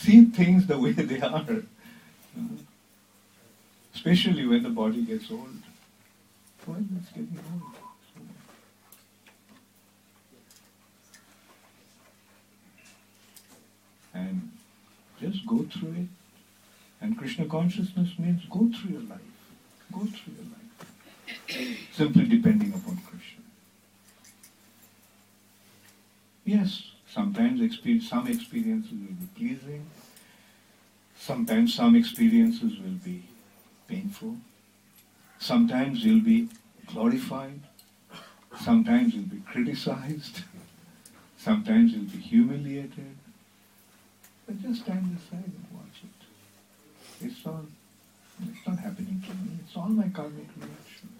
see things the way they are. Especially when the body gets old. Well, it's getting old. And just go through it. And Krishna consciousness means go through your life. Go through your life. Simply depending upon Krishna. Yes, sometimes some experiences will be pleasing. Sometimes some experiences will be painful. Sometimes you'll be glorified. Sometimes you'll be criticized. Sometimes you'll be humiliated. But just stand aside and watch it. It's not happening to me. It's all my karmic reaction.